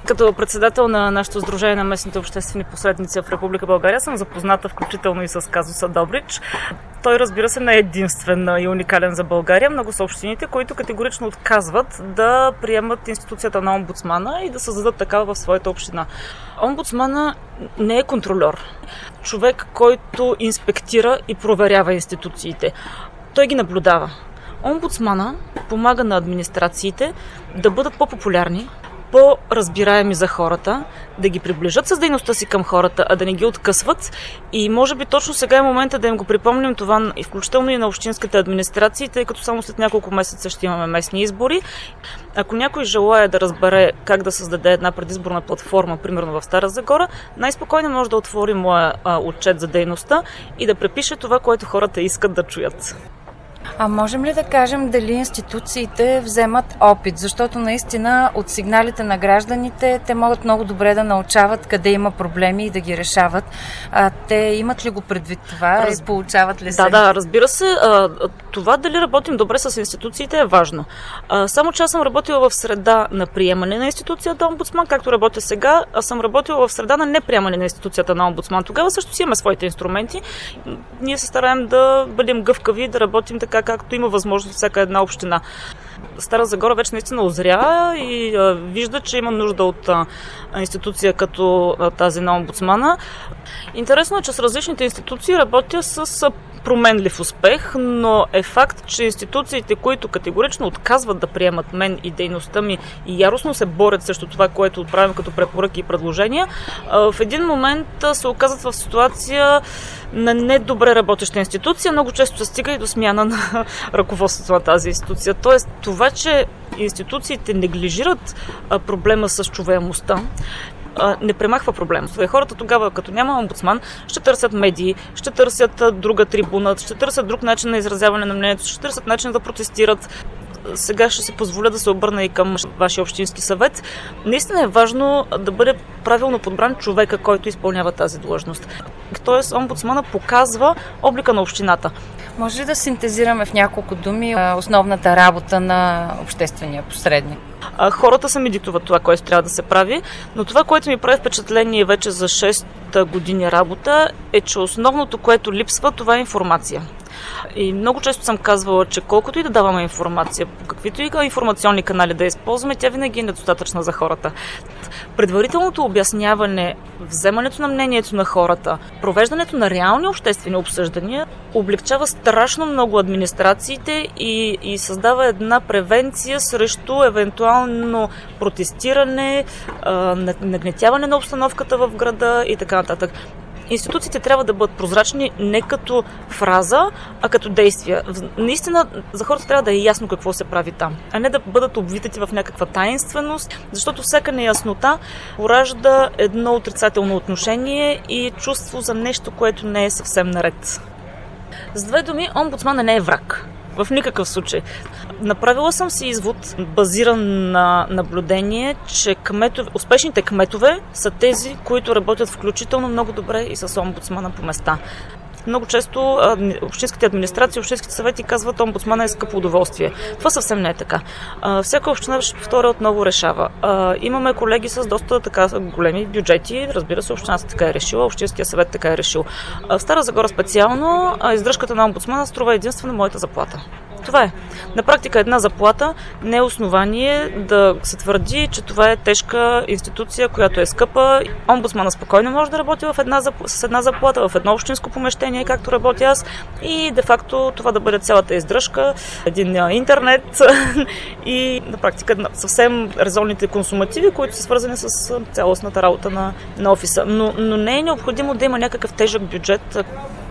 Като председател на нашето сдружение на местните обществени посредници в Република България съм запозната включително и с казуса Добрич. Той, разбира се, не е единствен и уникален за България. Много са общините, които категорично отказват да приемат институцията на омбудсмана и да създадат такава в своята община. Омбудсмана не е контрольор. Човек, който инспектира и проверява институциите. Той ги наблюдава. Омбудсмана помага на администрациите да бъдат по-популярни, по-разбираеми за хората, да ги приближат с дейността си към хората, а да не ги откъсват. И може би точно сега е момента да им го припомним това, и включително и на общинските администрации, тъй като само след няколко месеца ще имаме местни избори. Ако някой желае да разбере как да създаде една предизборна платформа, примерно в Стара Загора, най-спокойно може да отвори моя отчет за дейността и да препише това, което хората искат да чуят. А можем ли да кажем дали институциите вземат опит? Защото наистина от сигналите на гражданите те могат много добре да научават къде има проблеми и да ги решават. Те имат ли го предвид това? Получават ли се? Да, разбира се. Това дали работим добре с институциите е важно. Само че аз съм работила в среда на приемане на институцията омбудсман, както работя сега, а съм работила в среда на неприемане на институцията на омбудсман. Тогава също си имаме своите инструменти. Ние се стараем да бъдем гъвкави, да работим така, както има възможност всяка една община. Стара Загора вече наистина озря и вижда, че има нужда от институция като тази на омбудсмана. Интересно е, че с различните институции работя с променлив успех, но е факт, че институциите, които категорично отказват да приемат мен и дейността ми и яростно се борят срещу това, което отправям като препоръки и предложения, в един момент се оказват в ситуация на недобре работеща институция. Много често се стига и до смяна на ръководството на тази институция. Тоест, това, че институциите неглижират проблема с чуваемостта, не премахва проблем. Хората тогава, като няма омбудсман, ще търсят медии, ще търсят друга трибуна, ще търсят друг начин на изразяване на мнението, ще търсят начин да протестират. Сега ще си позволя да се обърна и към вашия общински съвет. Наистина е важно да бъде правилно подбран човека, който изпълнява тази длъжност. Тоест, омбудсмана показва облика на общината. Може ли да синтезираме в няколко думи основната работа на обществения посредник? Хората сами диктуват това, което трябва да се прави, но това, което ми прави впечатление вече за 6 години работа, е, че основното, което липсва, това е информация. И много често съм казвала, че колкото и да даваме информация, по каквито и информационни канали да използваме, тя винаги е недостатъчна за хората. Предварителното обясняване, вземането на мнението на хората, провеждането на реални обществени обсъждания облегчава страшно много администрациите и създава една превенция срещу евентуално протестиране, нагнетяване на обстановката в града и така нататък. Институциите трябва да бъдат прозрачни не като фраза, а като действия. Наистина за хората трябва да е ясно какво се прави там, а не да бъдат обвитати в някаква таинственост, защото всяка неяснота поражда едно отрицателно отношение и чувство за нещо, което не е съвсем наред. С две думи, омбудсмана не е враг. В никакъв случай. Направила съм си извод, базиран на наблюдение, че успешните кметове са тези, които работят включително много добре и с омбудсмана по места. Много често общинските администрации, общинските съвети казват, омбудсмана е скъпо удоволствие. Това съвсем не е така. Всяка община, ще повторя, отново решава. Имаме колеги с доста така големи бюджети, разбира се, общината така е решила, общинския съвет така е решил. В Стара Загора специално издръжката на омбудсмана струва единствено моята заплата. Това е. На практика една заплата не е основание да се твърди, че това е тежка институция, която е скъпа. Омбудсмана спокойно може да работи с една заплата в едно общинско помещение, както работя аз, и де-факто това да бъде цялата издръжка, един интернет и на практика съвсем резонните консумативи, които са свързани с цялостната работа на офиса. Но не е необходимо да има някакъв тежък бюджет,